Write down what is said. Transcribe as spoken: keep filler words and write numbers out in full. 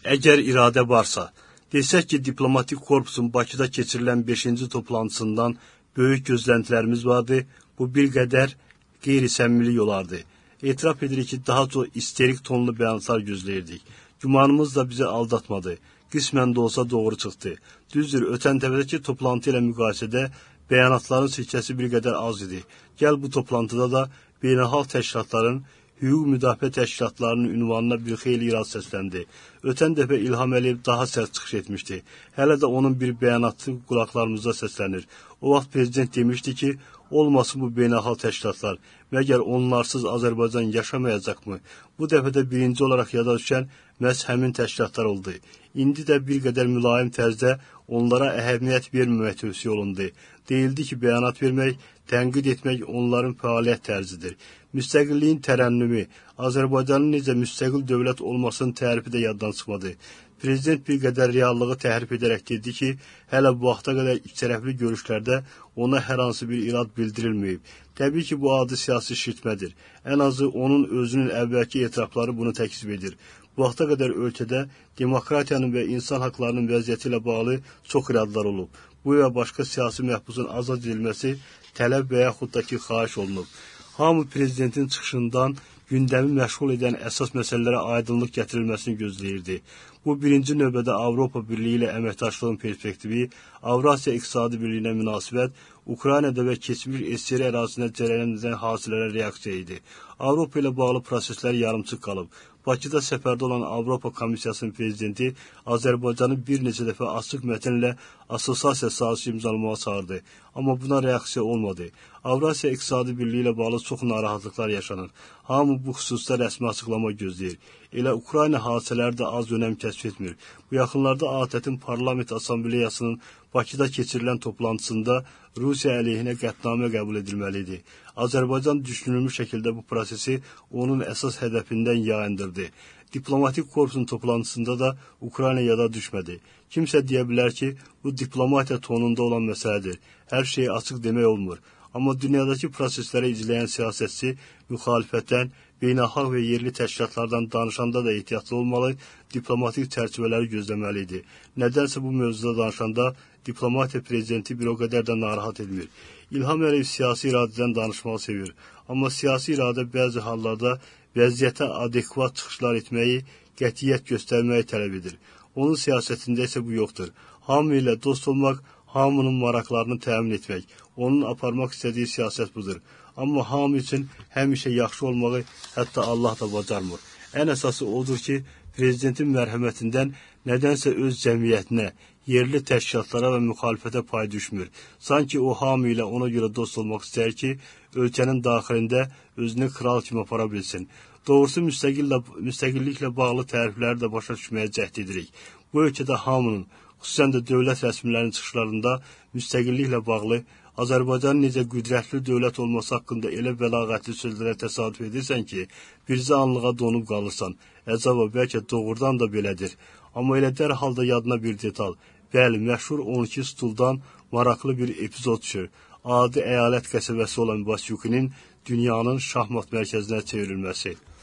Əgər iradə varsa, desək ki, diplomatik korpusun Bakıda keçirilən beşinci toplantısından böyük gözləntilərimiz vardı, bu bir qədər qeyri-səmimilik olardı. Etiraf edirik ki, daha çox isterik tonlu bəyanatlar gözləyirdik. Gümanımız da bizi aldatmadı. Qismən də olsa doğru çıxdı. Düzdür, ötən təvədəki toplantı ilə müqayisədə bəyanatların silkəsi bir qədər az idi. Gəl bu toplantıda da beynəlxalq təşkilatların, hüquq müdafiə təşkilatlarının ünvanına bir xeyli irad səsləndi. Ötən dəfə İlham Əliyev daha sərt çıxış etmişdi. Hələ də onun bir bəyanatı qulaqlarımızda səslənir. O vaxt prezident demişdi ki, olmasın bu beynəlxalq təşkilatlar, məgər onlarsız Azərbaycan yaşamayacaqmı? Bu dəfə də birinci olaraq yada düşən məhz həmin təşkilatlar oldu. İndi də bir qədər mülayim tərzdə onlara əhəmiyyət verməmək tövsiyə olundu. Deyildi ki, bəyanat vermək, tənqid etmək onların fəaliyyət tərzidir. Müstəqilliyin tərənnümü, Azərbaycanın necə müstəqil dövlət olmasının tərifi də yaddan çıxmadı. Prezident bir qədər reallığı təhrif edərək dedi ki, hələ bu vaxta qədər ikitərəfli görüşlərdə ona hər hansı bir irad bildirilməyib. Təbii ki, bu adi siyasi şirtmədir. Ən azı onun özünün əvvəlki etirafları bunu təkzib edir. Bu vaxta qədər ölkədə demokratiyanın və insan haqlarının vəziyyəti ilə bağlı çox iradlar olub. Bu və başqa siyasi məhbusun azad edilməsi tələb və yaxud da ki, xahiş olunub. Hamı prezidentin çıxışından gündəmi məşğul edən əsas məsələlərə aydınlıq gətirilməsini gözləyirdi. Bu, birinci növbədə Avropa Birliyi ilə əməkdaşlığın perspektivi, Avrasiya İqtisadi Birliyinə münasibət, Ukraynada və keçmiş S S R ərazisində cərəyan edən hadisələrə reaksiya idi. Avropa ilə bağlı proseslər yarımçıq qalıb. Bakıda səfərdə olan Avropa Komissiyasının prezidenti Azərbaycanı bir neçə dəfə açıq mətnlə assosiasiya sazişi imzalamağa çağırdı. Amma buna reaksiya olmadı. Avrasiya İqtisadi Birliyi ilə bağlı çox narahatlıqlar yaşanır. Hamı bu xüsusda rəsmi açıqlama gözləyir. Elə Ukrayna hadisələri də az önəm kəsb etmir. Bu yaxınlarda A T Ə-in Parlament Assambleyasının Bakıda keçirilən toplantısında Rusiya əleyhinə qətnamə qəbul edilməlidir. Azərbaycan düşünülmüş şəkildə bu prosesi onun əsas hədəfindən yayındırdı. Diplomatik korpusun toplantısında da Ukrayna yada düşmədi. Kimsə deyə bilər ki, bu diplomatiya tonunda olan məsələdir. Hər şeyi açıq demək olmur. Amma dünyadakı prosesləri izləyən siyasətçi müxalifətdən, beynəlxalq və yerli təşkilatlardan danışanda da ehtiyatlı olmalı, diplomatik çərçivələri gözləməlidir. Nədənsə bu mövzuda danışanda diplomatiya prezidenti bir o qədər də narahat edilmir. İlham Əliyev siyasi iradədən danışmağı sevir. Amma siyasi iradə bəzi hallarda vəziyyətə adekvat çıxışlar etməyi, qətiyyət göstərməyi tələb edir. Onun siyasətində isə bu yoxdur. Hamı ilə dost olmaq, hamının maraqlarını təmin etmək, onun aparmaq istədiyi siyasət budur. Amma hamı üçün həmişə yaxşı olmağı hətta Allah da bacarmır. Ən əsası odur ki, prezidentin mərhəmətindən nədənsə öz cəmiyyətinə, yerli təşkilatlara və müxalifətə pay düşmür. Sanki o hamı ilə ona görə dost olmaq istəyir ki, ölkənin daxilində özünü kral kimi apara bilsin. Doğrusu müstəqilliklə bağlı tərifləri də başa düşməyə cəhd edirik. Bu ölkədə hamının, xüsusən də dövlət rəsmilərinin çıxışlarında müstəqilliklə bağlı Azərbaycanın necə qüdrətli dövlət olması haqqında elə bəlağətli sözlərə təsadüf edirsən ki, bircə anlığa donub qalırsan. Əcaba, bəlkə doğrudan da belədir. Amma elə dərhal da yadına bir detal. Bəli, məşhur on iki stuldan maraqlı bir epizod düşür. Adi əyalət qəsəbəsi olan Basyukinin dünyanın şahmat mərkəzinə çevrilməsi.